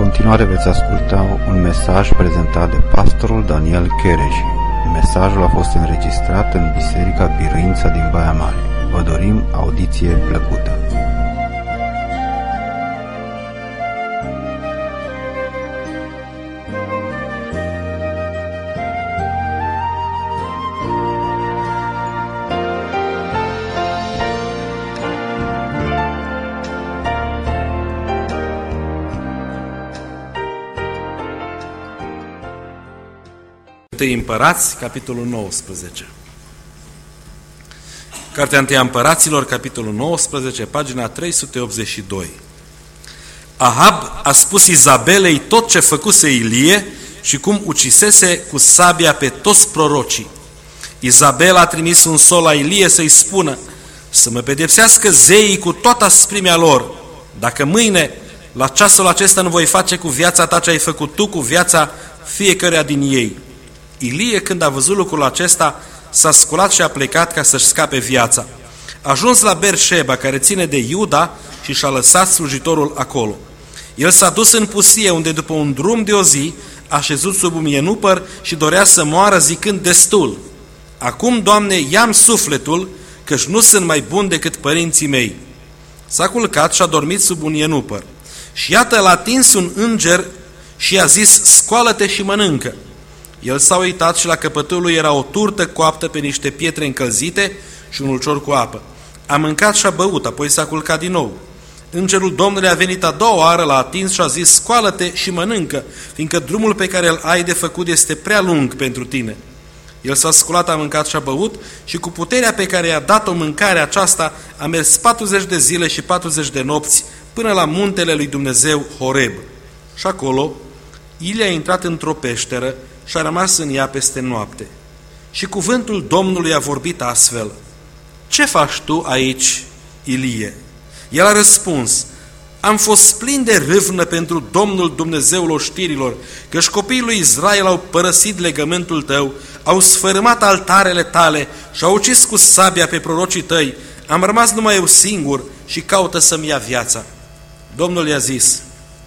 continuare veți asculta un mesaj prezentat de pastorul Daniel Chereș. Mesajul a fost înregistrat în Biserica Biruința din Baia Mare. Vă dorim audiție plăcută. Împărați, capitolul 19. Cartea Întâia Împăraților, capitolul 19, pagina 382. Ahab a spus Izabelei tot ce făcuse Ilie și cum ucisese cu sabia pe toți prorocii. Izabela a trimis un sol la Ilie să-i spună să mă pedepsească zeii cu toată asprimea lor, dacă mâine, la ceasul acesta, nu voi face cu viața ta ce ai făcut tu cu viața fiecăruia din ei. Ilie, când a văzut lucrul acesta, s-a sculat și a plecat ca să-și scape viața. A ajuns la Beersheba, care ține de Iuda, și și-a lăsat slujitorul acolo. El s-a dus în pustie, unde după un drum de o zi a șezut sub un ienupăr și dorea să moară, zicând: destul. Acum, Doamne, ia-mi sufletul, căci nu sunt mai bun decât părinții mei. S-a culcat și a dormit sub un ienupăr. Și iată, l-a atins un înger și i-a zis: scoală-te și mănâncă. El s-a uitat și la căpătul lui era o turtă coaptă pe niște pietre încălzite și un ulcior cu apă. A mâncat și a băut, apoi s-a culcat din nou. Îngerul Domnului a venit a doua oară, l-a atins și a zis: scoală-te și mănâncă, fiindcă drumul pe care îl ai de făcut este prea lung pentru tine. El s-a sculat, a mâncat și a băut și cu puterea pe care i-a dat-o mâncarea aceasta a mers 40 de zile și 40 de nopți până la muntele lui Dumnezeu Horeb. Și acolo Ilie a intrat într-o peșteră și a rămas în ea peste noapte. Și cuvântul Domnului a vorbit astfel: ce faci tu aici, Ilie? El a răspuns: am fost plin de râvnă pentru Domnul Dumnezeul oștirilor, căci copiii lui Israel au părăsit legământul tău, au sfărâmat altarele tale și au ucis cu sabia pe prorocii tăi. Am rămas numai eu singur și caută să-mi ia viața. Domnul i-a zis: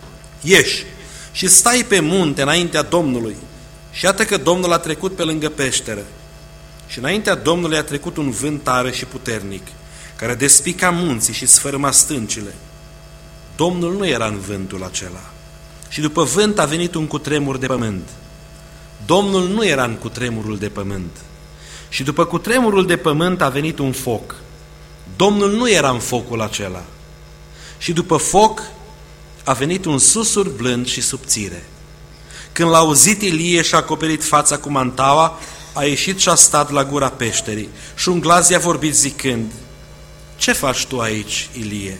ieși și stai pe munte înaintea Domnului. Și iată că Domnul a trecut pe lângă peșteră. Și înaintea Domnului a trecut un vânt tare și puternic, care despica munții și sfărâma stâncile. Domnul nu era în vântul acela. Și după vânt a venit un cutremur de pământ. Domnul nu era în cutremurul de pământ. Și după cutremurul de pământ a venit un foc. Domnul nu era în focul acela. Și după foc a venit un susur blând și subțire. Când l-a auzit, Ilie și-a acoperit fața cu mantaua, a ieșit și a stat la gura peșterii. Și un glas i-a vorbit zicând: ce faci tu aici, Ilie?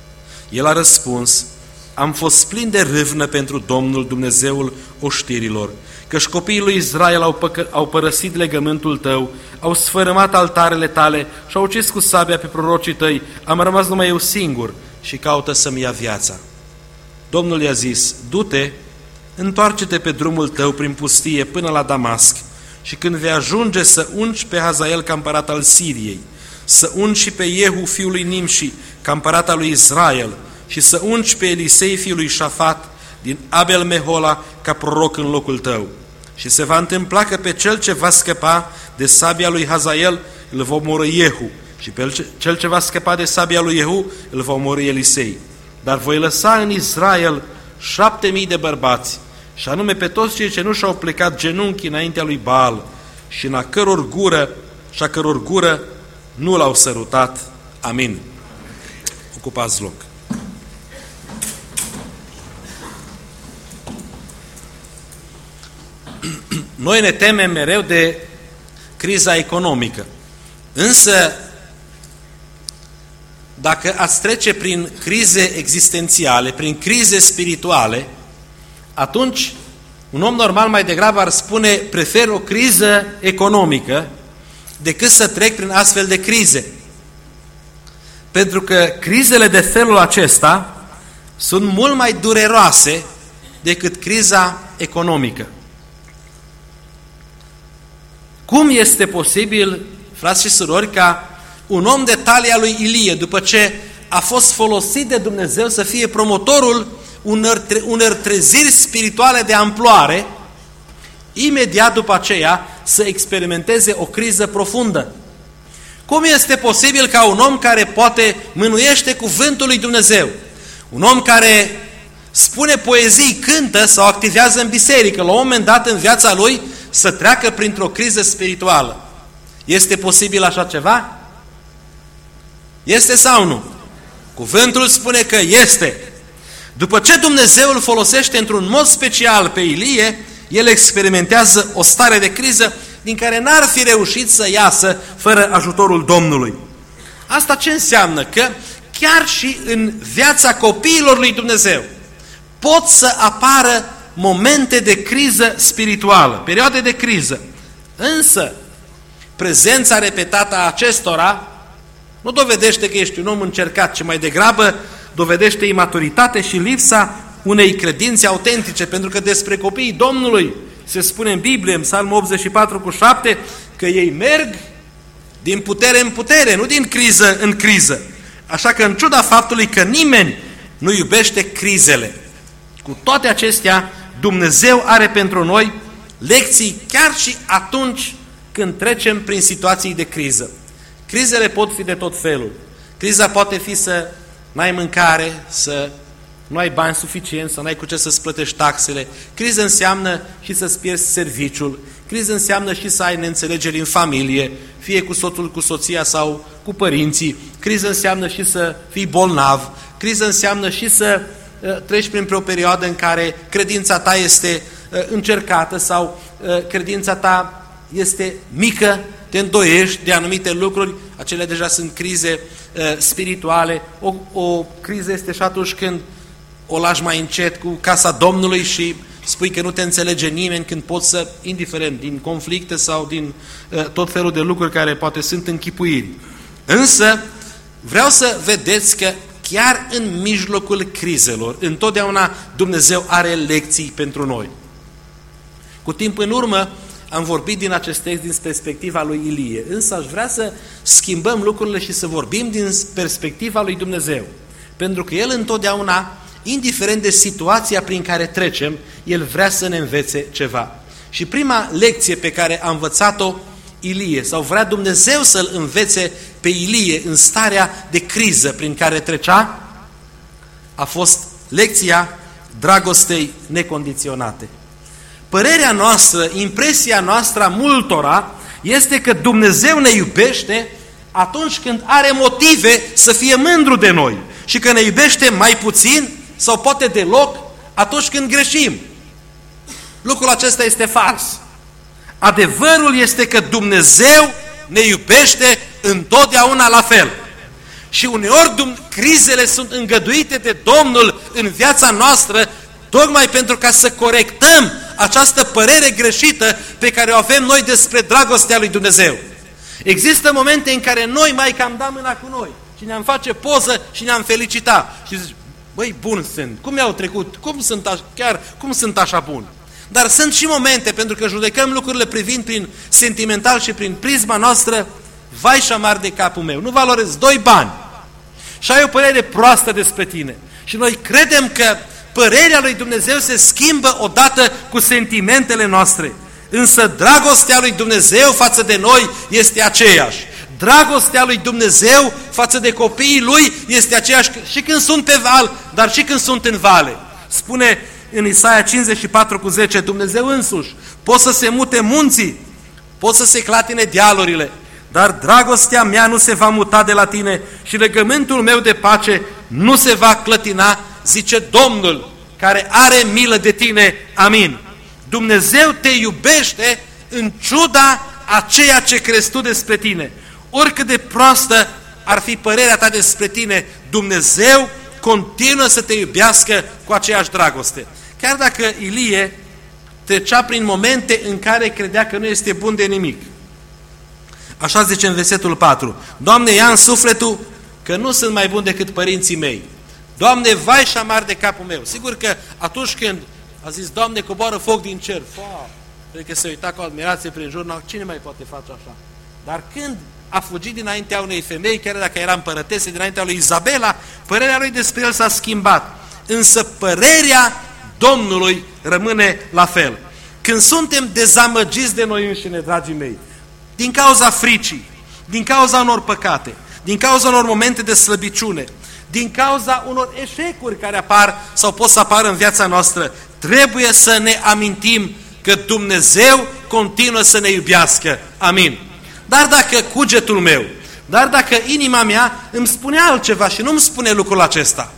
El a răspuns: am fost plin de râvnă pentru Domnul Dumnezeul oștirilor, căci copiii lui Israel au părăsit legământul tău, au sfărâmat altarele tale și au ucis cu sabia pe prorocii tăi. Am rămas numai eu singur și caută să-mi ia viața. Domnul i-a zis: du-te, întoarce-te pe drumul tău prin pustie până la Damasc și când vei ajunge să ungi pe Hazael ca împărat al Siriei, să ungi și pe Iehu fiul lui Nimși ca împărat al lui Israel și să ungi pe Elisei fiul lui Șafat din Abel Mehola ca proroc în locul tău. Și se va întâmpla că pe cel ce va scăpa de sabia lui Hazael îl va omorî Iehu și pe cel ce va scăpa de sabia lui Iehu îl va omorî Elisei. Dar voi lăsa în Israel 7.000 de bărbați, și anume pe toți cei ce nu și-au plecat genunchii înaintea lui Baal și a căror gură nu l-au sărutat. Amin. Ocupați loc. Noi ne temem mereu de criza economică, însă dacă ați trece prin crize existențiale, prin crize spirituale, atunci un om normal mai degrabă ar spune: prefer o criză economică decât să trec prin astfel de crize. Pentru că crizele de felul acesta sunt mult mai dureroase decât criza economică. Cum este posibil, frați și surori, ca un om de talia lui Ilie, după ce a fost folosit de Dumnezeu să fie promotorul unor treziri spirituale de amploare, imediat după aceea să experimenteze o criză profundă. Cum este posibil ca un om care poate mânuiește cuvântul lui Dumnezeu, un om care spune poezii, cântă sau activează în biserică, la un moment dat în viața lui să treacă printr-o criză spirituală? Este posibil așa ceva? Este sau nu? Cuvântul spune că este. După ce Dumnezeu îl folosește într-un mod special pe Ilie, el experimentează o stare de criză din care n-ar fi reușit să iasă fără ajutorul Domnului. Asta ce înseamnă? Că chiar și în viața copiilor lui Dumnezeu pot să apară momente de criză spirituală, perioade de criză. Însă, prezența repetată a acestora nu dovedește că ești un om încercat, ci mai degrabă dovedește imaturitate și lipsa unei credințe autentice, pentru că despre copiii Domnului se spune în Biblie, în Psalmul 84:7, că ei merg din putere în putere, nu din criză în criză. Așa că în ciuda faptului că nimeni nu iubește crizele, cu toate acestea, Dumnezeu are pentru noi lecții chiar și atunci când trecem prin situații de criză. Crizele pot fi de tot felul. Criza poate fi să n-ai mâncare, să nu ai bani suficienți, să n-ai cu ce să-ți plătești taxele. Criză înseamnă și să-ți pierzi serviciul. Criză înseamnă și să ai neînțelegeri în familie, fie cu soțul, cu soția sau cu părinții. Criză înseamnă și să fii bolnav. Criză înseamnă și să treci prin o perioadă în care credința ta este încercată sau credința ta este mică, te îndoiești de anumite lucruri, acelea deja sunt crize spirituale. O criză este și atunci când o lași mai încet cu casa Domnului și spui că nu te înțelege nimeni, când poți să, indiferent din conflicte sau din tot felul de lucruri care poate sunt închipuiri. Însă vreau să vedeți că chiar în mijlocul crizelor, întotdeauna Dumnezeu are lecții pentru noi. Cu timp în urmă am vorbit din acest text din perspectiva lui Ilie, însă aș vrea să schimbăm lucrurile și să vorbim din perspectiva lui Dumnezeu. Pentru că El întotdeauna, indiferent de situația prin care trecem, El vrea să ne învețe ceva. Și prima lecție pe care a învățat-o Ilie, sau vrea Dumnezeu să-l învețe pe Ilie în starea de criză prin care trecea, a fost lecția dragostei necondiționate. Părerea noastră, impresia noastră a multora este că Dumnezeu ne iubește atunci când are motive să fie mândru de noi și că ne iubește mai puțin sau poate deloc atunci când greșim. Lucrul acesta este fals. Adevărul este că Dumnezeu ne iubește întotdeauna la fel. Și uneori crizele sunt îngăduite de Domnul în viața noastră tocmai pentru ca să corectăm această părere greșită pe care o avem noi despre dragostea lui Dumnezeu. Există momente în care noi mai cam dăm mâna cu noi și ne-am face poză și ne-am felicita. Și zici, băi, bun sunt, cum mi-au trecut, cum sunt așa bun? Dar sunt și momente, pentru că judecăm lucrurile privind prin sentimental și prin prisma noastră, vai și amar de capul meu, nu valorez 2 bani și ai o părere proastă despre tine. Și noi credem că părerea lui Dumnezeu se schimbă odată cu sentimentele noastre. Însă dragostea lui Dumnezeu față de noi este aceeași. Dragostea lui Dumnezeu față de copiii Lui este aceeași și când sunt pe val, dar și când sunt în vale. Spune în Isaia 54:10, Dumnezeu însuși, pot să se mute munții, pot să se clatine dealurile, dar dragostea mea nu se va muta de la tine și legământul meu de pace nu se va clătina, zice Domnul, care are milă de tine. Amin. Dumnezeu te iubește în ciuda a ceea ce crezi tu despre tine. Oricât de proastă ar fi părerea ta despre tine, Dumnezeu continuă să te iubească cu aceeași dragoste. Chiar dacă Ilie trecea prin momente în care credea că nu este bun de nimic. Așa zice în versetul 4. Doamne, ia-mi sufletul că nu sunt mai bun decât părinții mei. Doamne, vai și amar de capul meu. Sigur că atunci când a zis, Doamne, coboară foc din cer, cred că se uita cu admirație prin jur, cine mai poate face așa? Dar când a fugit dinaintea unei femei, chiar dacă era împărătese, dinaintea lui Izabela, părerea lui despre el s-a schimbat. Însă părerea Domnului rămâne la fel. Când suntem dezamăgiți de noi înșine, dragii mei, din cauza fricii, din cauza unor păcate, din cauza unor momente de slăbiciune, din cauza unor eșecuri care apar sau pot să apară în viața noastră, trebuie să ne amintim că Dumnezeu continuă să ne iubească. Amin. Dar dacă cugetul meu, dar dacă inima mea îmi spune altceva și nu îmi spune lucrul acesta.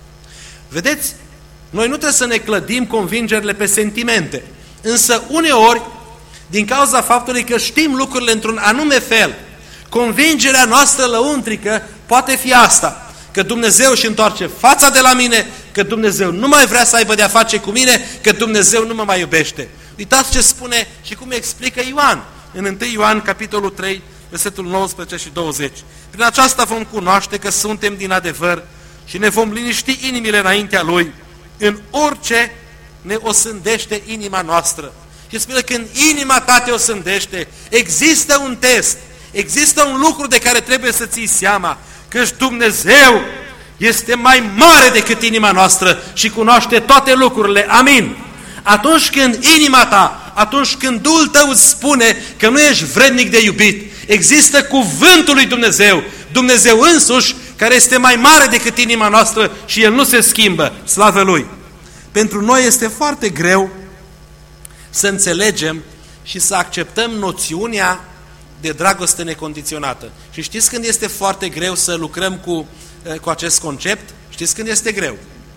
Vedeți, noi nu trebuie să ne clădim convingerile pe sentimente, însă uneori, din cauza faptului că știm lucrurile într-un anume fel, convingerea noastră lăuntrică poate fi asta, că Dumnezeu își întoarce fața de la mine, că Dumnezeu nu mai vrea să aibă de-a face cu mine, că Dumnezeu nu mă mai iubește. Uitați ce spune și cum explică Ioan, în 1 Ioan, capitolul 3, versetul 19 și 20. Prin aceasta vom cunoaște că suntem din adevăr și ne vom liniști inimile înaintea Lui în orice ne osândește inima noastră. Și spune, când inima ta te osândește, există un test, există un lucru de care trebuie să ții seama, că Dumnezeu este mai mare decât inima noastră și cunoaște toate lucrurile. Amin. Atunci când inima ta, atunci când Duhul tău îți spune că nu ești vrednic de iubit, există cuvântul lui Dumnezeu, Dumnezeu însuși, care este mai mare decât inima noastră și El nu se schimbă. Slavă Lui! Pentru noi este foarte greu să înțelegem și să acceptăm noțiunea de dragoste necondiționată. Și știți când este foarte greu să lucrăm cu acest concept? Știți când este greu?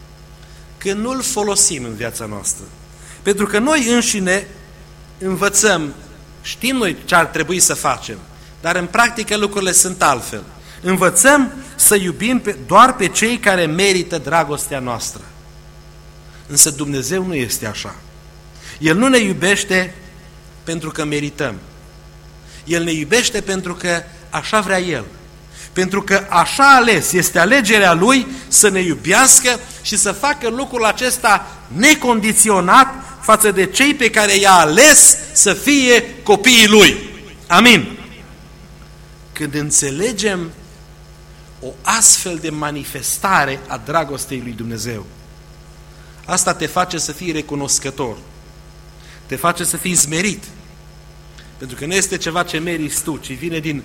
Când nu-l folosim în viața noastră. Pentru că noi înșine învățăm, știm noi ce ar trebui să facem, dar în practică lucrurile sunt altfel. Învățăm să iubim doar pe cei care merită dragostea noastră. Însă Dumnezeu nu este așa. El nu ne iubește pentru că merităm. El ne iubește pentru că așa vrea El. Pentru că așa a ales, este alegerea Lui să ne iubească și să facă lucrul acesta necondiționat față de cei pe care i-a ales să fie copiii Lui. Amin. Când înțelegem o astfel de manifestare a dragostei lui Dumnezeu, asta te face să fii recunoscător, te face să fii smerit, pentru că nu este ceva ce meriți tu, ci vine din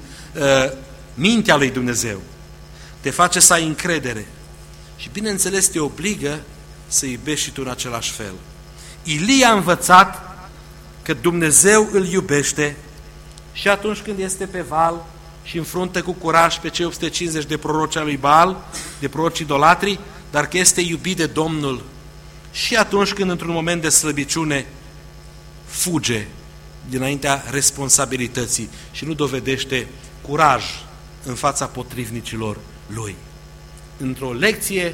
mintea lui Dumnezeu. Te face să ai încredere și, bineînțeles, te obligă să iubești și tu în același fel. Ilie a învățat că Dumnezeu îl iubește și atunci când este pe val și înfruntă cu curaj pe cei 850 de proroci al lui Baal, de proroci idolatri, dar că este iubit de Domnul și atunci când, într-un moment de slăbiciune, fuge dinaintea responsabilității și nu dovedește curaj în fața potrivnicilor lui. Într-o lecție,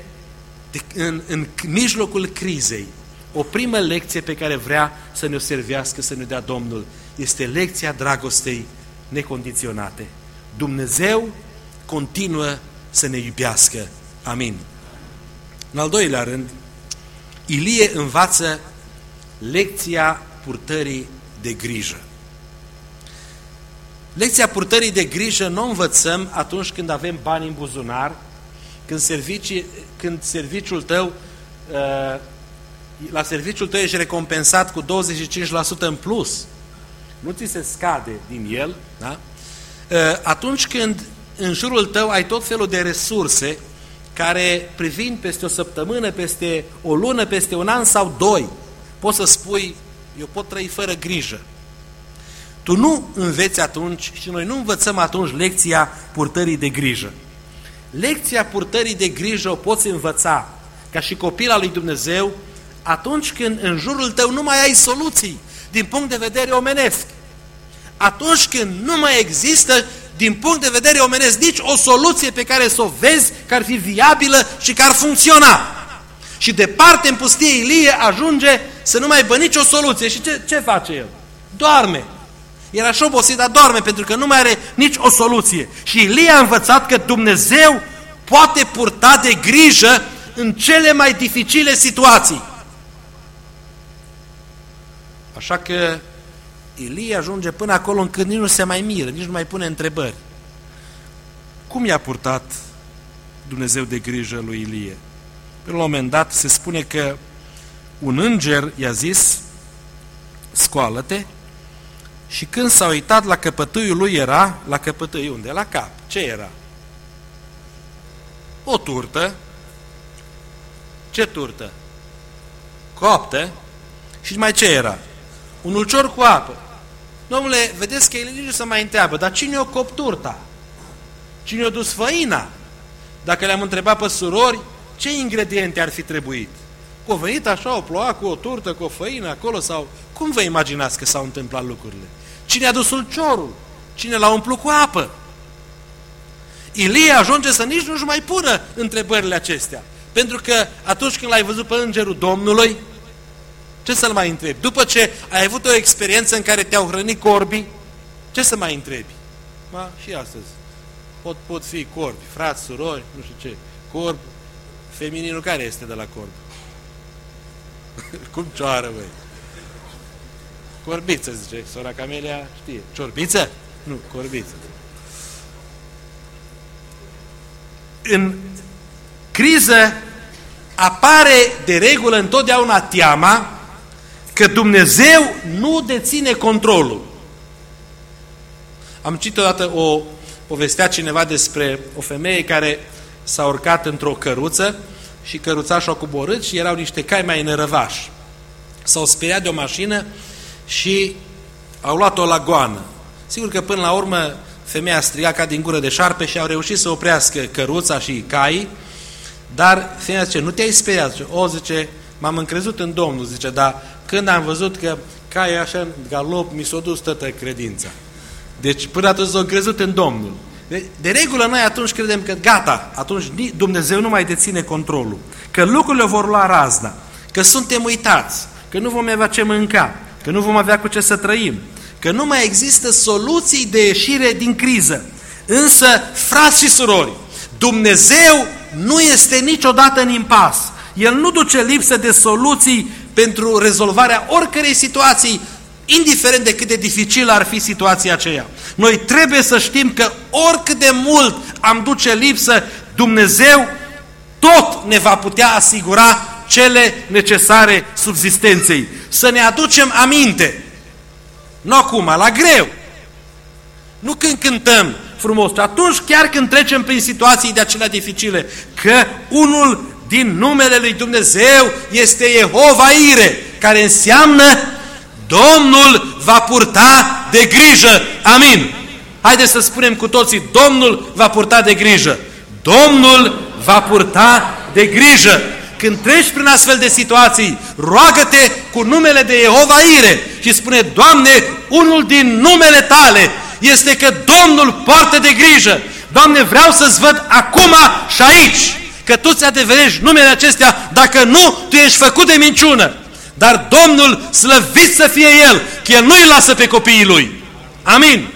în mijlocul crizei, o primă lecție pe care vrea să ne-o servească, să ne dea Domnul, este lecția dragostei necondiționate. Dumnezeu continuă să ne iubească. Amin. În al doilea rând, Ilie învață lecția purtării de grijă. Lecția purtării de grijă nu învățăm atunci când avem bani în buzunar, când serviciul tău, la serviciul tău ești recompensat cu 25% în plus. Nu ți se scade din el, da? Atunci când în jurul tău ai tot felul de resurse care, privind peste o săptămână, peste o lună, peste un an sau 2, poți să spui, eu pot trăi fără grijă. Tu nu înveți atunci și noi nu învățăm atunci lecția purtării de grijă. Lecția purtării de grijă o poți învăța ca și copil al lui Dumnezeu atunci când în jurul tău nu mai ai soluții din punct de vedere omenesc. Atunci când nu mai există din punct de vedere omenesc nici o soluție pe care să o vezi că ar fi viabilă și că ar funcționa. Și departe în pustie Ilie ajunge să nu mai aibă nicio soluție. Și ce face el? Doarme. Era și obosit, dar doarme pentru că nu mai are nici o soluție. Și Ilie a învățat că Dumnezeu poate purta de grijă în cele mai dificile situații. Așa că Ilie ajunge până acolo încât nici nu se mai miră, nici nu mai pune întrebări. cum i-a purtat Dumnezeu de grijă lui Ilie? Pe un moment dat se spune că un înger i-a zis, scoală-te, și când s-a uitat la căpătâiul lui era, la căpătâi unde? La cap. Ce era? O turtă. Ce turtă? Coaptă. Și mai ce era? Un ulcior cu apă. Domnule, vedeți că el nici nu se mai întreabă, dar cine o copt turta? Cine o dus făina? Dacă le-am întrebat pe surori, ce ingrediente ar fi trebuit? Că o venit așa o ploua cu o turtă, cu o făină acolo sau... Cum vă imaginați că s-au întâmplat lucrurile? Cine a dus ulciorul? Cine l-a umplut cu apă? Ilie ajunge să nici nu-și mai pună întrebările acestea. Pentru că atunci când l-ai văzut pe îngerul Domnului, ce să-l mai întrebi? După ce ai avut o experiență în care te-au hrănit corbii, ce să mai întrebi? Și astăzi pot fi corbi, frați, surori, nu știu ce, corb, femininul care este de la corb? Cum cioară, băi? Corbiță, zice, sora Camelia știe. Ciorbiță? Nu, corbiță. În criză apare de regulă întotdeauna teama că Dumnezeu nu deține controlul. Am citit odată povestea cineva despre o femeie care s-a urcat într-o căruță și căruțașul a coborât și erau niște cai mai nărăvași. S-au speriat de o mașină și au luat-o la goană. Sigur că până la urmă femeia striga ca din gură de șarpe și au reușit să oprească căruța și caii, dar femeia zice, nu te-ai speriat? Zice, zice, m-am încrezut în Domnul, zice, dar când am văzut că caii așa în galop, mi s-a dus toată credința. Deci până atunci s-a încrezut în Domnul. De regulă noi atunci credem că gata, atunci Dumnezeu nu mai deține controlul, că lucrurile vor lua razna, că suntem uitați, că nu vom avea ce mânca, că nu vom avea cu ce să trăim, că nu mai există soluții de ieșire din criză. Însă, frați și surori, Dumnezeu nu este niciodată în impas. El nu duce lipsă de soluții pentru rezolvarea oricărei situații, indiferent de cât de dificilă ar fi situația aceea. Noi trebuie să știm că oricât de mult am duce lipsă, Dumnezeu tot ne va putea asigura cele necesare subzistenței. Să ne aducem aminte. Nu acum, la greu. Nu când cântăm frumos, ci atunci chiar când trecem prin situații de acelea dificile, că unul din numele lui Dumnezeu este Jehova Ire, care înseamnă Domnul va purta de grijă. Amin. Haideți să spunem cu toții, Domnul va purta de grijă. Domnul va purta de grijă. Când treci prin astfel de situații, roagă-te cu numele de Jehova Ire și spune, Doamne, unul din numele Tale este că Domnul poartă de grijă. Doamne, vreau să-ți văd acum și aici că Tu ți adeverești numele acestea, dacă nu, Tu ești făcut de minciună. Dar Domnul, slăvit să fie El, că El nu îi lasă pe copiii Lui. Amin.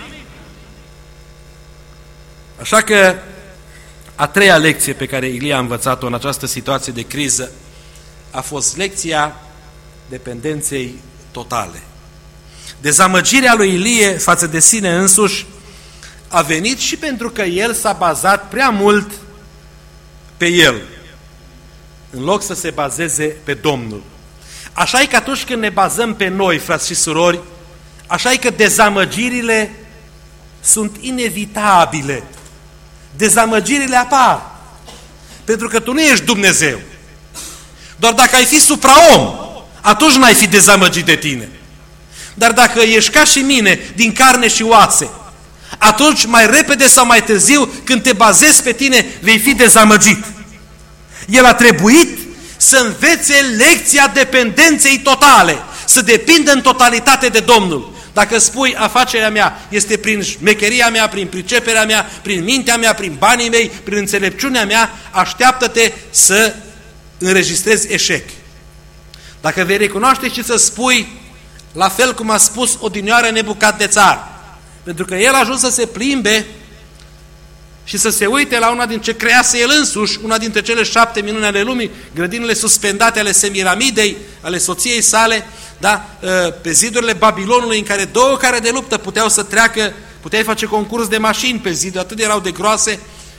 Așa că a treia lecție pe care Ilie a învățat-o în această situație de criză a fost lecția dependenței totale. Dezamăgirea lui Ilie față de sine însuși a venit și pentru că el s-a bazat prea mult pe el, în loc să se bazeze pe Domnul. Așa e că atunci când ne bazăm pe noi, frați și surori, așa e că dezamăgirile sunt inevitabile. Dezamăgirile apar. Pentru că tu nu ești Dumnezeu. Doar dacă ai fi supraom, atunci n-ai fi dezamăgit de tine. Dar dacă ești ca și mine, din carne și oase, atunci mai repede sau mai târziu, când te bazezi pe tine, vei fi dezamăgit. El a trebuit să învețe lecția dependenței totale, să depindă în totalitate de Domnul. Dacă spui afacerea mea este prin șmecheria mea, prin priceperea mea, prin mintea mea, prin banii mei, prin înțelepciunea mea, așteaptă-te să înregistrezi eșec. Dacă vei recunoaște și să spui, la fel cum a spus odinioară Nebucadnețar, pentru că el a ajuns să se plimbe și să se uite la una din ce crease el însuși, una dintre cele 7 minuni ale lumii, grădinile suspendate ale Semiramidei, ale soției sale, da? Pe zidurile Babilonului, în care 2 care de luptă puteau să treacă, puteai face concurs de mașini pe zid, atât erau de groase,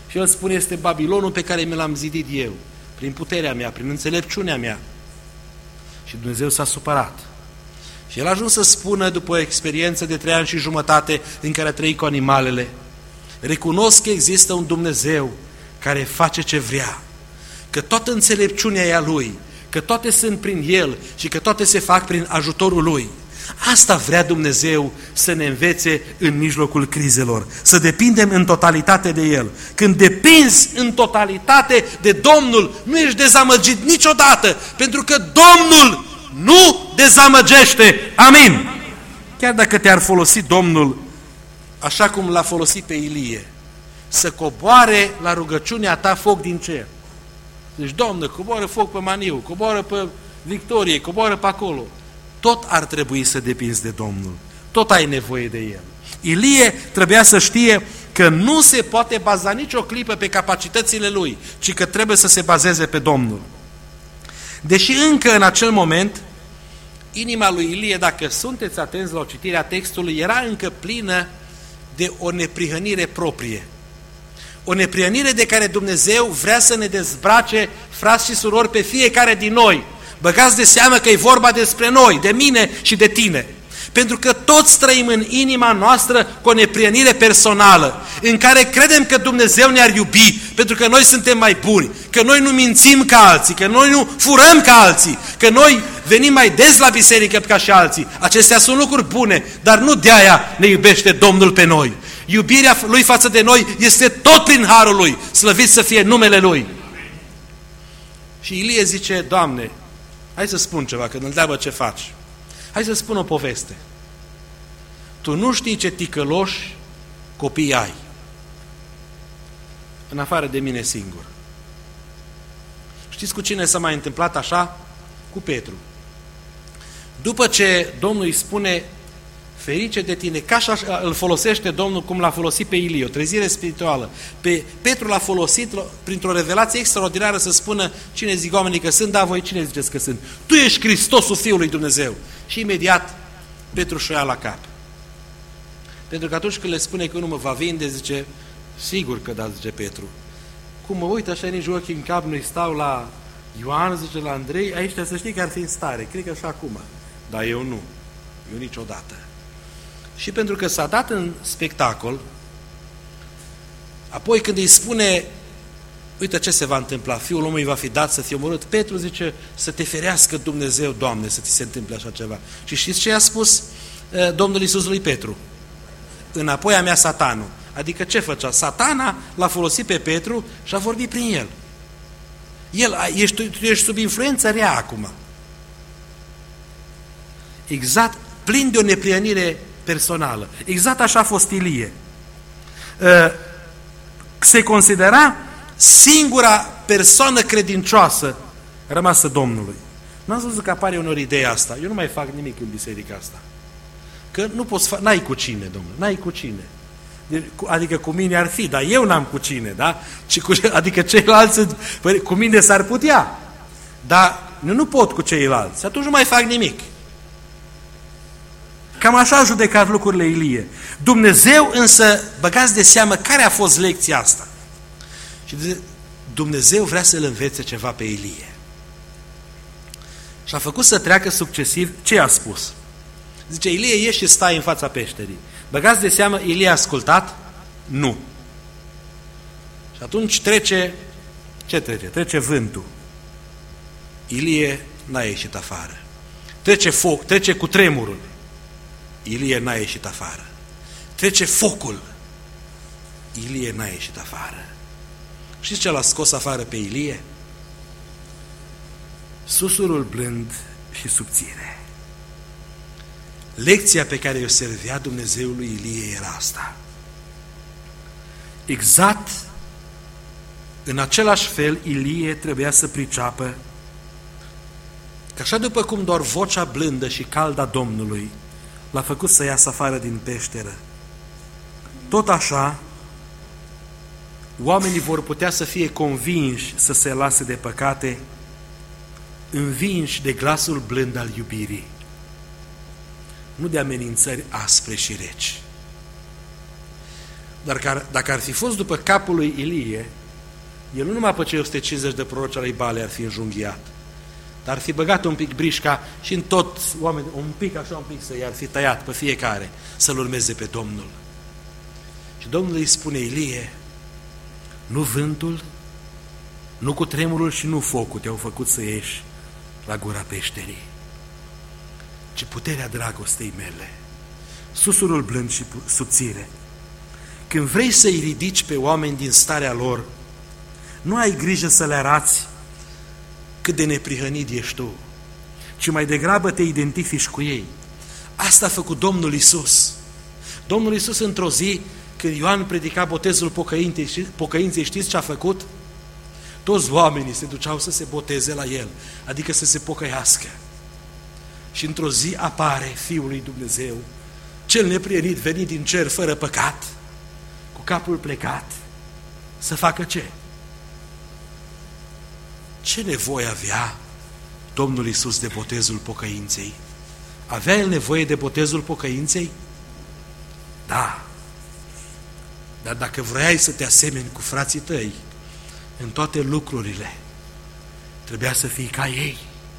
Și el spune, este Babilonul pe care mi l-am zidit eu, prin puterea mea, prin înțelepciunea mea. Și Dumnezeu s-a supărat. Și el a ajuns să spună, după o experiență de 3 ani și jumătate în care a trăit cu animalele, recunosc că există un Dumnezeu care face ce vrea, că toată înțelepciunea e a Lui, că toate sunt prin El și că toate se fac prin ajutorul Lui. Asta vrea Dumnezeu să ne învețe în mijlocul crizelor, să depindem în totalitate de El. Când depinzi în totalitate de Domnul, nu ești dezamăgit niciodată, pentru că Domnul nu dezamăgește. Amin! Chiar dacă te-ar folosi Domnul, așa cum l-a folosit pe Ilie, să coboare la rugăciunea ta foc din cer. Deci, Doamne, coboară foc pe Maniu, coboară pe Victorie, coboară pe acolo. Tot ar trebui să depinzi de Domnul. Tot ai nevoie de El. Ilie trebuia să știe că nu se poate baza nicio clipă pe capacitățile lui, ci că trebuie să se bazeze pe Domnul. Deși încă în acel moment, inima lui Ilie, dacă sunteți atenți la o citire a textului, era încă plină de o neprihănire proprie. O neprihănire de care Dumnezeu vrea să ne dezbrace, frați și surori, pe fiecare din noi. Băgați de seamă că e vorba despre noi, de mine și de tine. Pentru că toți trăim în inima noastră cu o neprihănire personală, în care credem că Dumnezeu ne-ar iubi, pentru că noi suntem mai buni, că noi nu mințim ca alții, că noi nu furăm ca alții, că noi venim mai des la biserică ca și alții. Acestea sunt lucruri bune, dar nu de-aia ne iubește Domnul pe noi. Iubirea Lui față de noi este tot prin harul Lui, slăvit să fie numele Lui. Și Ilie zice, Doamne, hai să spun ceva, când îl întreabă ce faci. Hai să spun o poveste. Tu nu știi ce ticăloși copii ai, în afară de mine singur. Știți cu cine s-a mai întâmplat așa? Cu Petru. După ce Domnul îi spune, ferice de tine, ca așa îl folosește Domnul cum l-a folosit pe Ilie, o trezire spirituală. Pe Petru l-a folosit printr-o revelație extraordinară să spună, cine zic oamenii că sunt, da, voi cine ziceți că sunt? Tu ești Hristosul Fiului Dumnezeu. Și imediat Petru și-o ia la cap. Pentru că atunci când le spune că nu mă va vinde, zice, sigur că da, zice Petru. Cum mă uit așa, nici ochii în cap nu-i stau la Ioan, zice la Andrei, aici să știi că ar fi în stare, cred că așa acum. Dar eu nu, eu niciodată. Și pentru că s-a dat în spectacol, apoi când îi spune, uite ce se va întâmpla, Fiul omului va fi dat să fie omorât, Petru zice, să te ferească Dumnezeu, Doamne, să ți se întâmple așa ceva. Și știți ce i-a spus Domnul Iisus lui Petru? Înapoi a mea Satanul. Adică ce făcea? Satana l-a folosit pe Petru și a vorbit prin el. Tu ești sub influență rea acum. Exact, plin de o neprihănire personală. Exact așa a fost Ilie. Se considera singura persoană credincioasă rămasă Domnului. N-am văzut că apare unor ideea asta. Eu nu mai fac nimic în biserica asta. Că nu poți n-ai cu cine, Domnule, n-ai cu cine. Adică cu mine ar fi, dar eu n-am cu cine, da? Adică ceilalți, cu mine s-ar putea. Dar nu pot cu ceilalți. Atunci nu mai fac nimic. Cam așa a judecat lucrurile Ilie. Dumnezeu însă, băgați de seamă, care a fost lecția asta? Și Dumnezeu vrea să-l învețe ceva pe Ilie. Și a făcut să treacă succesiv ce a spus. Zice, Ilie, ieși și stai în fața peșterii. Băgați de seamă, Ilie a ascultat? Nu. Și atunci trece, ce trece? Trece vântul. Ilie n-a ieșit afară. Trece foc, trece cu tremurul. Ilie n-a ieșit afară. Trece focul. Ilie n-a ieșit afară. Știți ce l-a scos afară pe Ilie? Susurul blând și subțire. Lecția pe care o servea Dumnezeul lui Ilie era asta. Exact în același fel Ilie trebuia să priceapă că așa după cum doar vocea blândă și caldă a Domnului l-a făcut să iasă afară din peșteră, tot așa oamenii vor putea să fie convinși să se lase de păcate, învinși de glasul blând al iubirii, nu de amenințări aspre și reci. Dar dacă ar fi fost după capul lui Ilie, el nu numai pe cei 150 de proroci al lui Bale ar fi înjunghiat, dar ar fi băgat un pic brișca și în tot oameni, un pic să i-ar fi tăiat pe fiecare să-L urmeze pe Domnul. Și Domnul îi spune: Ilie, nu vântul, nu cutremurul și nu focul te-au făcut să ieși la gura peșterii, ci puterea dragostei mele, susurul blând și subțire. Când vrei să-i ridici pe oameni din starea lor, nu ai grijă să le arăți cât de neprihănit ești tu, ci mai degrabă te identifici cu ei. Asta a făcut Domnul Iisus. Domnul Iisus, într-o zi, când Ioan predica botezul pocăinței, știți ce a făcut? Toți oamenii se duceau să se boteze la el, adică să se pocăiască. Și într-o zi apare Fiul lui Dumnezeu, cel neprienit, venit din cer fără păcat, cu capul plecat, să facă ce? Ce nevoie avea Domnul Iisus de botezul pocăinței? Avea el nevoie de botezul pocăinței? Da. Dar dacă vroiai să te asemeni cu frații tăi în toate lucrurile, trebuia să fii ca ei.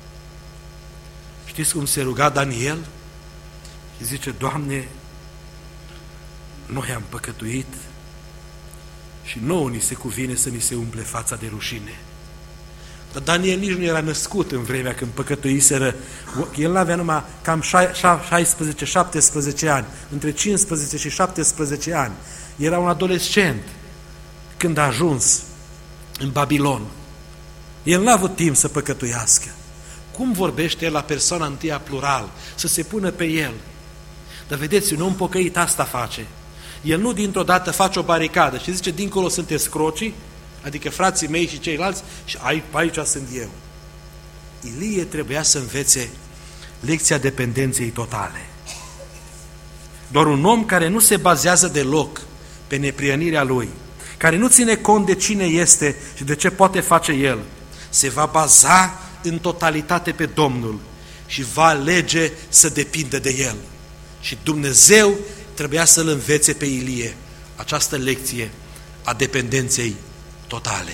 Știți cum se ruga Daniel? Și zice: Doamne, noi am păcătuit și nouă ni se cuvine să ni se umple fața de rușine. Dar Daniel nici nu era născut în vremea când păcătuiseră. El avea numai cam 16-17 ani, între 15 și 17 ani. Era un adolescent când a ajuns în Babilon. El n-a avut timp să păcătuiască. Cum vorbește la persoana întâia plural? Să se pună pe el. Dar vedeți, un om pocăit asta face. El nu dintr-o dată face o baricadă și zice: dincolo sunteți crocii, adică frații mei și ceilalți, și aici sunt eu. Ilie trebuia să învețe lecția dependenței totale. Doar un om care nu se bazează deloc pe neprienirea lui, care nu ține cont de cine este și de ce poate face el, se va baza în totalitate pe Domnul și va alege să depindă de el. Și Dumnezeu trebuia să-l învețe pe Ilie această lecție a dependenței totale.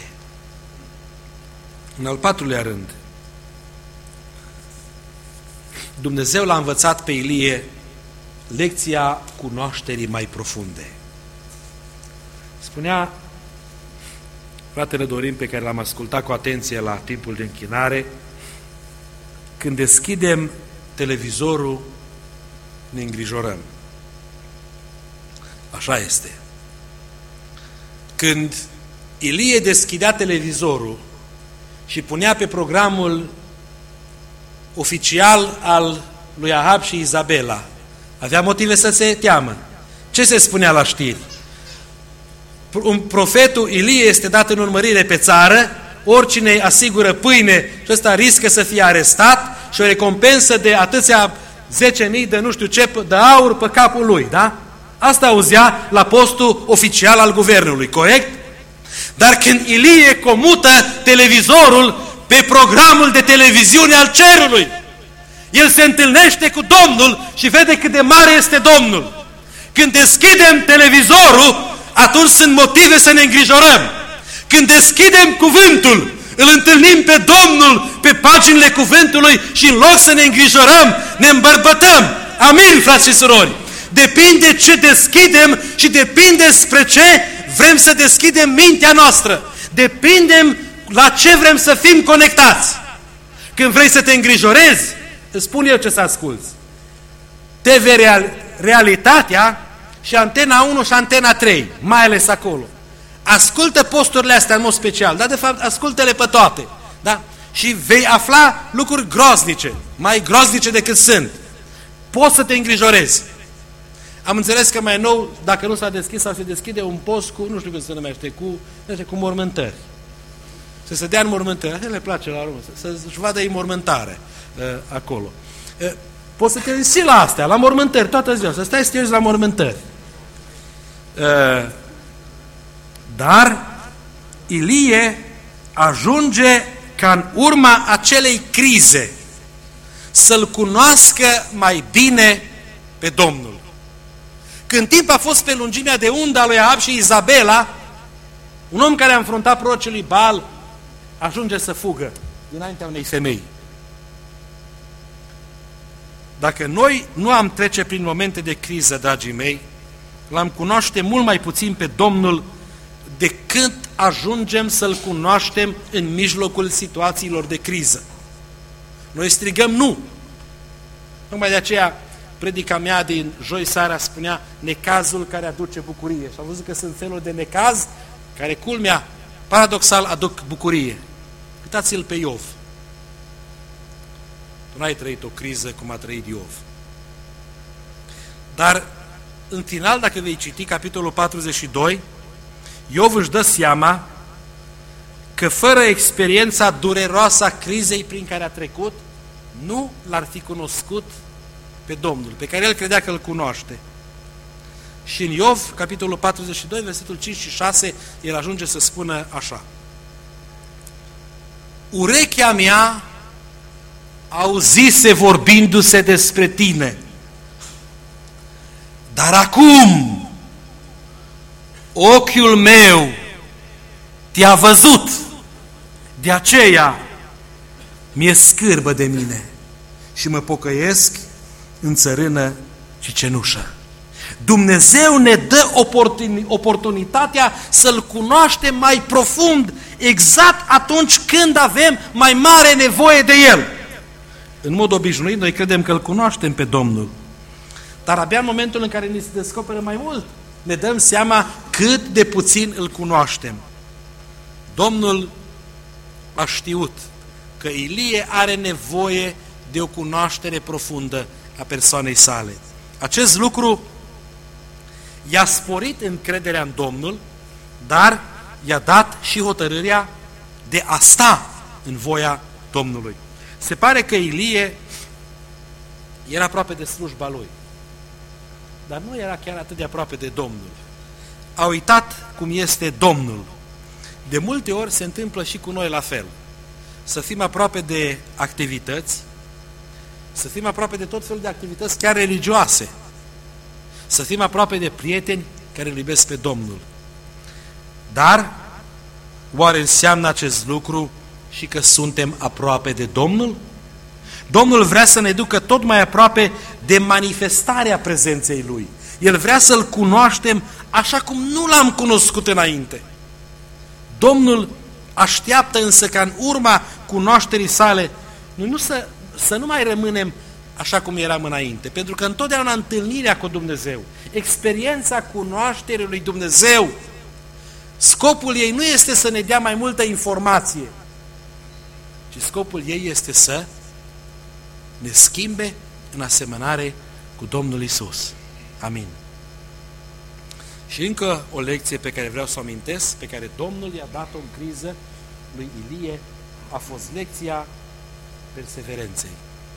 În al patrulea rând, Dumnezeu l-a învățat pe Ilie lecția cunoașterii mai profunde. Spunea fratele Dorin, pe care l-am ascultat cu atenție la timpul de închinare: când deschidem televizorul, ne îngrijorăm. Așa este. Când Ilie deschidea televizorul și punea pe programul oficial al lui Ahab și Izabela, avea motive să se teamă. Ce se spunea la știri? Profetul Ilie este dat în urmărire pe țară, oricine îi asigură pâine și ăsta riscă să fie arestat și o recompensă de atâția 10.000 de nu știu ce, de aur pe capul lui, da? Asta auzea la postul oficial al guvernului, corect? Dar când Ilie comută televizorul pe programul de televiziune al cerului, el se întâlnește cu Domnul și vede cât de mare este Domnul. Când deschidem televizorul, atunci sunt motive să ne îngrijorăm. Când deschidem cuvântul, îl întâlnim pe Domnul pe paginile cuvântului și în loc să ne îngrijorăm, ne îmbărbătăm. Amin, frați și surori! Depinde ce deschidem și depinde spre ce vrem să deschidem mintea noastră. Depindem la ce vrem să fim conectați. Când vrei să te îngrijorezi, îți spun eu ce să asculți. TV Realitatea și Antena 1 și Antena 3, mai ales acolo. Ascultă posturile astea în mod special, dar de fapt ascultă-le pe toate. Da? Și vei afla lucruri groaznice, mai groaznice decât sunt. Poți să te îngrijorezi. Am înțeles că mai nou, dacă nu s-a deschis, sau se deschide un post cu, nu știu cum se numește, cu mormântări. Să se dea în mormântări. Așa le place la român, să-și vadă ei mormântare acolo. Poți să te uiți și la astea, la mormântări, toată ziua, să stai să te uiți la mormântări. Dar Ilie ajunge ca în urma acelei crize să-L cunoască mai bine pe Domnul. Când timp a fost pe lungimea de undă a lui Ahab și Izabela, un om care a înfruntat prorocii lui Baal ajunge să fugă dinaintea unei femei. Dacă noi nu am trece prin momente de criză, dragii mei, l-am cunoaște mult mai puțin pe Domnul decât ajungem să-L cunoaștem în mijlocul situațiilor de criză. Noi strigăm nu. Tocmai de aceea predica mea din joi seara spunea necazul care aduce bucurie. Și am văzut că sunt feluri de necaz care, culmea, paradoxal, aduc bucurie. Uitați-l pe Iov. Tu n-ai trăit o criză cum a trăit Iov. Dar, în final, dacă vei citi capitolul 42, Iov își dă seama că fără experiența dureroasă a crizei prin care a trecut, nu l-ar fi cunoscut pe Domnul, pe care el credea că îl cunoaște. Și în Iov, capitolul 42, versetul 5 și 6, el ajunge să spună așa: urechea mea auzise vorbindu-se despre tine, dar acum ochiul meu te-a văzut, de aceea mi-e scârbă de mine și mă pocăiesc în țărână și cenușă. Dumnezeu ne dă oportunitatea să-L cunoaștem mai profund, exact atunci când avem mai mare nevoie de El. În mod obișnuit, noi credem că Îl cunoaștem pe Domnul, dar abia în momentul în care ni se descoperă mai mult, ne dăm seama cât de puțin Îl cunoaștem. Domnul a știut că Ilie are nevoie de o cunoaștere profundă a persoanei sale. Acest lucru i-a sporit încrederea în Domnul, dar i-a dat și hotărârea de a sta în voia Domnului. Se pare că Ilie era aproape de slujba lui, dar nu era chiar atât de aproape de Domnul. A uitat cum este Domnul. De multe ori se întâmplă și cu noi la fel. Să fim aproape de activități, să fim aproape de tot felul de activități chiar religioase, să fim aproape de prieteni care îl iubesc pe Domnul. Dar oare înseamnă acest lucru și că suntem aproape de Domnul? Domnul vrea să ne ducă tot mai aproape de manifestarea prezenței Lui. El vrea să-L cunoaștem așa cum nu L-am cunoscut înainte. Domnul așteaptă însă ca în urma cunoașterii sale noi să nu mai rămânem așa cum eram înainte, pentru că întotdeauna întâlnirea cu Dumnezeu, experiența cunoașterii lui Dumnezeu, scopul ei nu este să ne dea mai multă informație, ci scopul ei este să ne schimbe în asemănare cu Domnul Iisus. Amin. Și încă o lecție pe care vreau să o amintesc, pe care Domnul i-a dat-o în criză lui Ilie, a fost lecția perseverenței.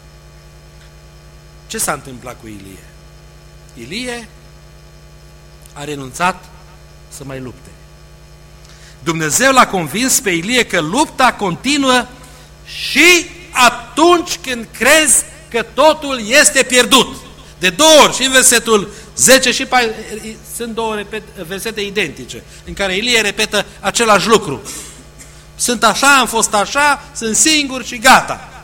Ce s-a întâmplat cu Ilie? Ilie a renunțat să mai lupte. Dumnezeu l-a convins pe Ilie că lupta continuă și atunci când crezi că totul este pierdut. De două ori, și în versetul 10 și 14, sunt două versete identice, în care Ilie repetă același lucru. Sunt așa, am fost așa, sunt singur și gata.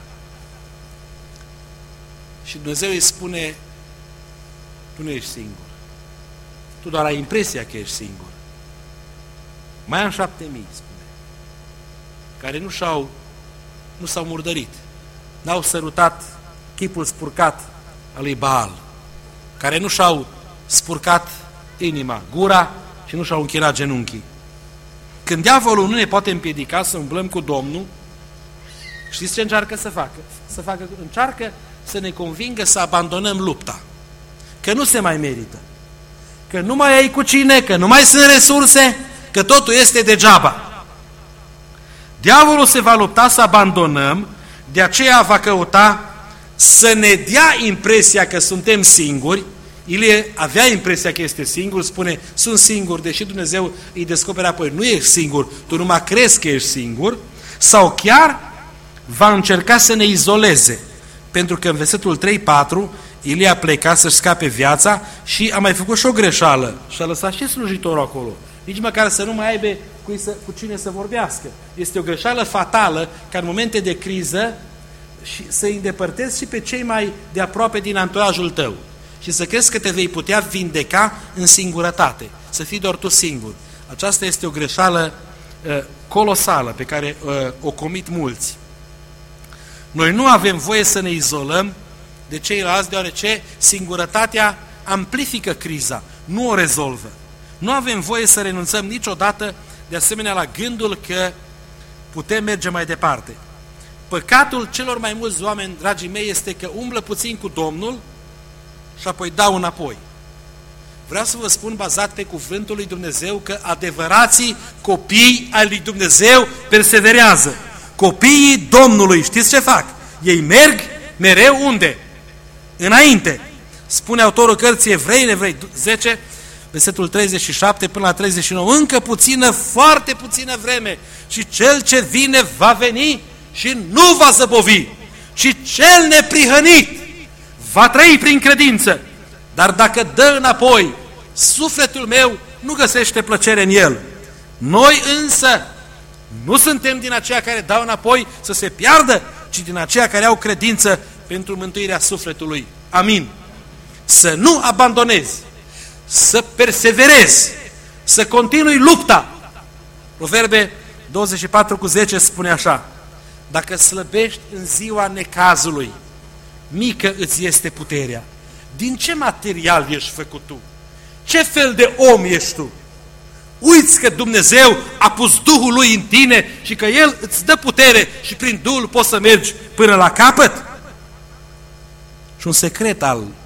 Și Dumnezeu îi spune, tu nu ești singur. Tu doar ai impresia că ești singur. Mai am 7000, spune, care nu s-au murdărit, n-au sărutat chipul spurcat al lui Baal, care nu și-au spurcat inima, gura și nu și-au închinat genunchii. Când diavolul nu ne poate împiedica să umblăm cu Domnul, știți ce încearcă să facă? Încearcă să ne convingă să abandonăm lupta, că nu se mai merită, că nu mai ai cu cine, că nu mai sunt resurse, că totul este degeaba. Diavolul se va lupta să abandonăm, de aceea va căuta să ne dea impresia că suntem singuri. Ilie avea impresia că este singur, spune, sunt singur, deși Dumnezeu îi descoperă apoi, nu ești singur, tu numai crezi că ești singur, sau chiar va încerca să ne izoleze, pentru că în versetul 3-4 Ilie a plecat să-și scape viața și a mai făcut și o greșeală și a lăsat și slujitorul acolo. Nici măcar să nu mai aibă cu cine să vorbească. Este o greșeală fatală ca în momente de criză și să îi îndepărtezi și pe cei mai de aproape din anturajul tău și să crezi că te vei putea vindeca în singurătate, să fii doar tu singur. Aceasta este o greșeală colosală pe care o comit mulți. Noi nu avem voie să ne izolăm de ceilalți, deoarece singurătatea amplifică criza, nu o rezolvă. Nu avem voie să renunțăm niciodată de asemenea la gândul că putem merge mai departe. Păcatul celor mai mulți oameni, dragii mei, este că umblă puțin cu Domnul și apoi dau înapoi. Vreau să vă spun, bazat pe cuvântul lui Dumnezeu, că adevărații copii ai lui Dumnezeu perseverează. Copiii Domnului, știți ce fac? Ei merg mereu unde? Înainte. Spune autorul cărții Evrei, în Evrei 10, versetul 37 până la 39, încă puțină, foarte puțină vreme și cel ce vine va veni și nu va zăbovi, și cel neprihănit va trăi prin credință. Dar dacă dă înapoi, sufletul meu nu găsește plăcere în el. Noi însă nu suntem din aceia care dau înapoi să se piardă, ci din aceia care au credință pentru mântuirea sufletului. Amin. Să nu abandonezi, să perseverezi, să continui lupta. Proverbe 24:10 spune așa: dacă slăbești în ziua necazului, mică îți este puterea. Din ce material ești făcut tu? Ce fel de om ești tu? Uiți că Dumnezeu a pus Duhul Lui în tine și că El îți dă putere și prin Duhul poți să mergi până la capăt? Și un secret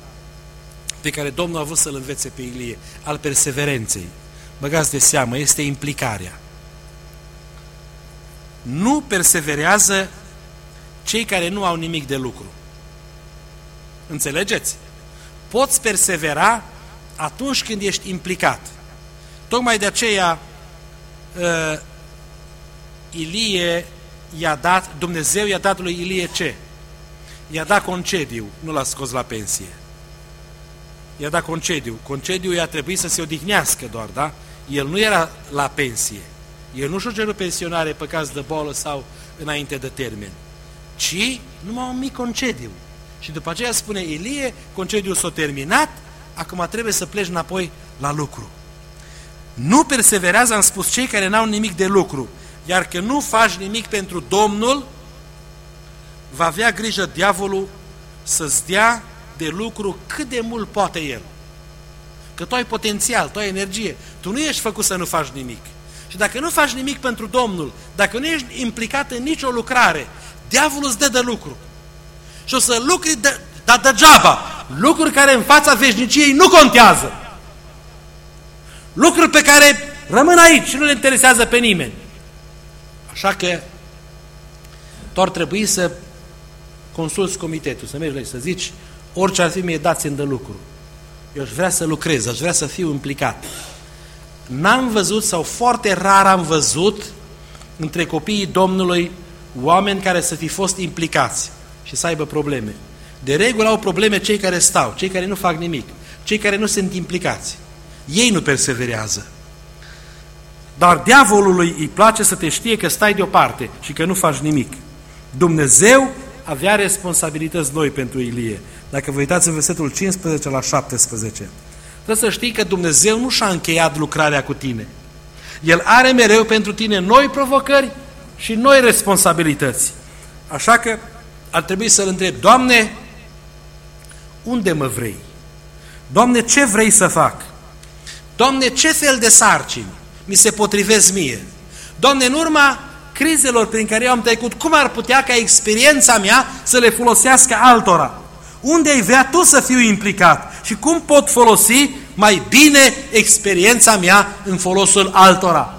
pe care Domnul a vrut să-l învețe pe Ilie, al perseverenței, băgați de seamă, este implicarea. Nu perseverează cei care nu au nimic de lucru. Înțelegeți? Poți persevera atunci când ești implicat. Tocmai de aceea Dumnezeu i-a dat lui Ilie ce? I-a dat concediu, nu l-a scos la pensie. I-a dat concediu. Concediu i-a trebuit să se odihnească doar, da? El nu era la pensie. El nu și-a cerut pensionare pe caz de boală sau înainte de termen, ci numai un mic concediu. Și după aceea spune Ilie, concediul s-a terminat, acum trebuie să pleci înapoi la lucru. Nu perseverează, am spus, cei care n-au nimic de lucru, iar că nu faci nimic pentru Domnul, va avea grijă diavolul să-ți dea de lucru cât de mult poate el. Că tu ai potențial, tu ai energie, tu nu ești făcut să nu faci nimic. Și dacă nu faci nimic pentru Domnul, dacă nu ești implicat în nicio lucrare, diavolul îți dă de lucru. Și o să lucri degeaba, lucruri care în fața veșniciei nu contează. Lucruri pe care rămân aici și nu le interesează pe nimeni. Așa că tu ar trebui să consulți comitetul, să mergi la ei, să zici, orice ar fi, mie dați-mi de lucru. Eu aș vrea să lucrez, aș vrea să fiu implicat. N-am văzut, sau foarte rar am văzut, între copiii Domnului, oameni care să fi fost implicați și să aibă probleme. De regulă au probleme cei care stau, cei care nu fac nimic, cei care nu sunt implicați. Ei nu perseverează. Dar diavolului îi place să te știe că stai deoparte și că nu faci nimic. Dumnezeu avea responsabilități noi pentru Ilie. Dacă vă uitați în versetul 15 la 17, trebuie să știi că Dumnezeu nu și-a încheiat lucrarea cu tine. El are mereu pentru tine noi provocări și noi responsabilități. Așa că ar trebui să-L întrebi: Doamne, unde mă vrei? Doamne, ce vrei să fac? Doamne, ce fel de sarcini mi se potrivesc mie? Doamne, în urma crizelor prin care eu am trecut, cum ar putea ca experiența mea să le folosească altora? Unde ai vrea Tu să fiu implicat? Și cum pot folosi mai bine experiența mea în folosul altora?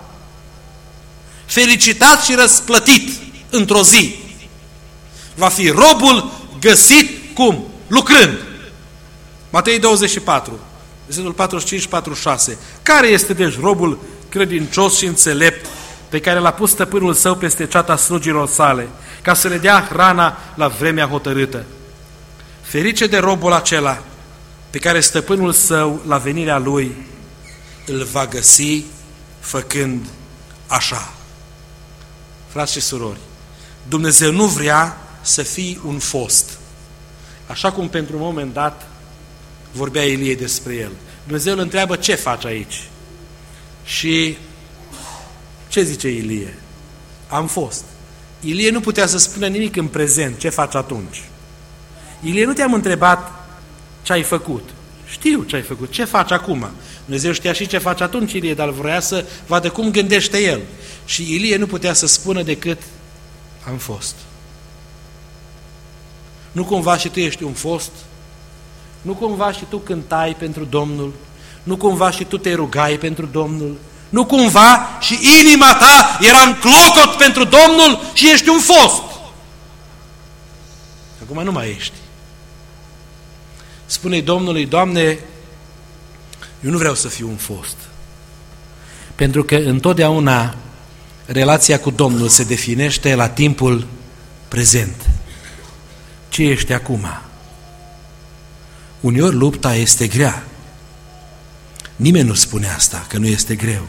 Felicitat și răsplătit într-o zi va fi robul găsit cum? Lucrând. Matei 24, versetul 45-46. Care este deci robul credincios și înțelept pe care l-a pus stăpânul său peste ceata slugilor sale, ca să le dea hrana la vremea hotărâtă? Ferice de robul acela pe care stăpânul său, la venirea lui, îl va găsi făcând așa. Frați și surori, Dumnezeu nu vrea să fii un fost. Așa cum pentru un moment dat vorbea Ilie despre el. Dumnezeu îl întreabă: ce faci aici? Și ce zice Ilie? Am fost. Ilie nu putea să spună nimic în prezent. Ce faci atunci? Ilie, nu te-am întrebat ce ai făcut. Știu ce ai făcut. Ce faci acum? Dumnezeu știa și ce faci atunci, Ilie, dar vrea să vadă cum gândește el. Și Ilie nu putea să spună decât: am fost. Nu cumva și tu ești un fost? Nu cumva și tu cântai pentru Domnul? Nu cumva și tu te rugai pentru Domnul? Nu cumva și inima ta era în clocot pentru Domnul și ești un fost? Acum nu mai ești. Spune-i Domnului: Doamne, eu nu vreau să fiu un fost. Pentru că întotdeauna relația cu Domnul se definește la timpul prezent. Ce ești acum? Uneori lupta este grea. Nimeni nu spune asta, că nu este greu.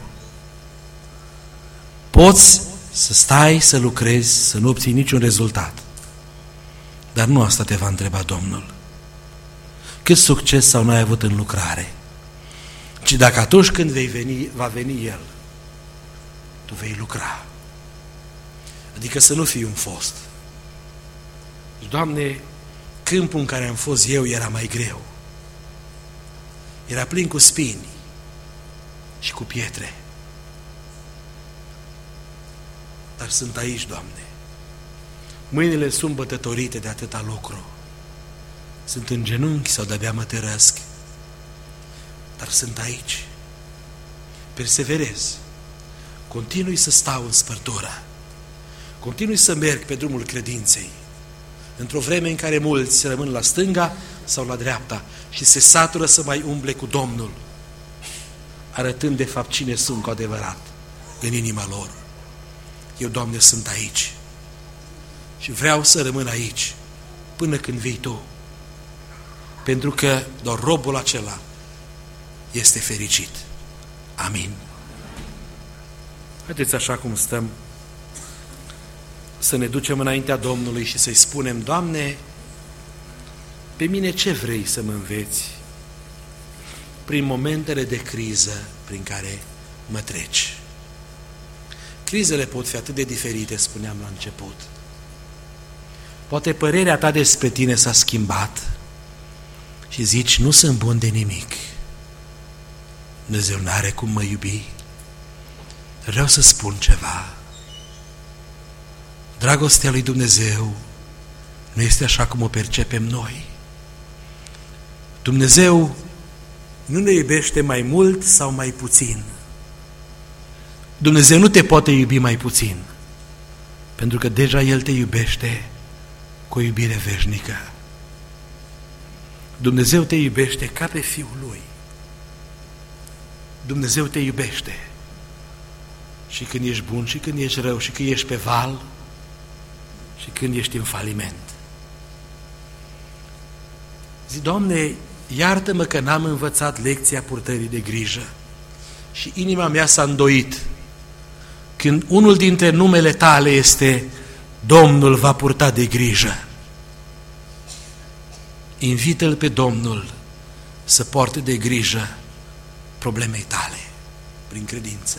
Poți să stai, să lucrezi, să nu obții niciun rezultat. Dar nu asta te va întreba Domnul. Cât succes sau nu ai avut în lucrare, ci dacă atunci când va veni El, tu vei lucra. Adică să nu fii un fost. Doamne, câmpul în care am fost eu era mai greu. Era plin cu spini și cu pietre. Dar sunt aici, Doamne. Mâinile sunt bătătorite de atâta lucru. Sunt în genunchi sau de-abia mă tărăsc. Dar sunt aici. Perseverez. Continui să stau în spărtură. Continui să merg pe drumul credinței. Într-o vreme în care mulți rămân la stânga sau la dreapta și se satură să mai umble cu Domnul, arătând de fapt cine sunt cu adevărat în inima lor. Eu, Doamne, sunt aici și vreau să rămân aici până când vii Tu, pentru că doar robul acela este fericit. Amin. Haideți, așa cum stăm, să ne ducem înaintea Domnului și să-i spunem: Doamne, pe mine ce vrei să mă înveți prin momentele de criză prin care mă treci? Crizele pot fi atât de diferite, spuneam la început. Poate părerea ta despre tine s-a schimbat și zici: nu sunt bun de nimic. Dumnezeu n-are cum mă iubi. Vreau să spun ceva. Dragostea lui Dumnezeu nu este așa cum o percepem noi. Dumnezeu nu ne iubește mai mult sau mai puțin. Dumnezeu nu te poate iubi mai puțin, pentru că deja El te iubește cu o iubire veșnică. Dumnezeu te iubește ca pe Fiul Lui. Dumnezeu te iubește și când ești bun, și când ești rău, și când ești pe val, și când ești în faliment. Zi: Doamne, iartă-mă că n-am învățat lecția purtării de grijă și inima mea s-a îndoit când unul dintre numele Tale este: Domnul va purta de grijă. Invită-L pe Domnul să poarte de grijă problemei tale prin credință.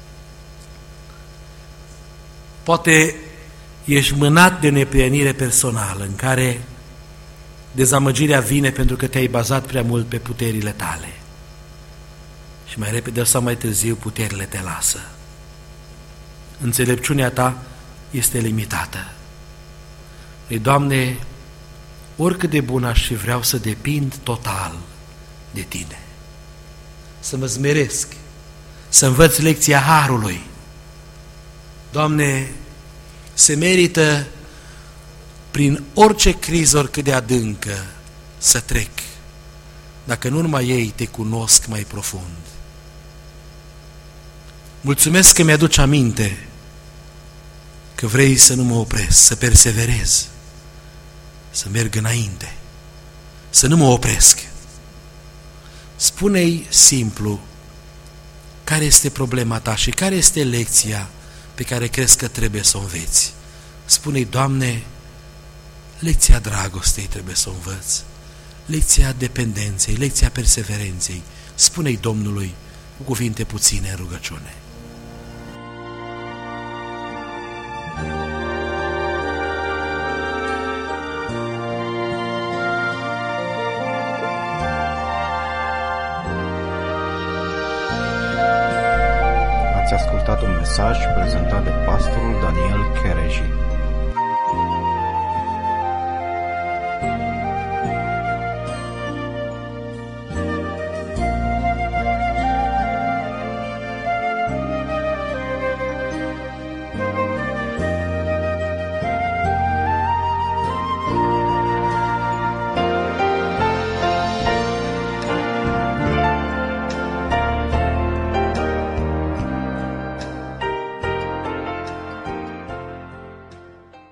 Poate ești mânat de neprienire personală în care dezamăgirea vine pentru că te-ai bazat prea mult pe puterile tale și mai repede sau mai târziu puterile te lasă. Înțelepciunea ta este limitată. Ei, Doamne, oricât de bun aș fi, vreau să depind total de Tine, să mă smeresc, să învăț lecția harului. Doamne, se merită prin orice criză, oricât de adâncă, să trec, dacă în urma ei te cunosc mai profund. Mulțumesc că mi-aduci aminte că vrei să nu mă opresc, să perseverez, să merg înainte. să nu mă opresc. Spune-i simplu care este problema ta și care este lecția pe care crezi că trebuie să o înveți. Spune-i, Doamne, lecția dragostei trebuie să o învăț, lecția dependenței, lecția perseverenței. Spune-i Domnului cu cuvinte puține în rugăciune. Ați ascultat un mesaj prezentat de pastorul Daniel Chereji.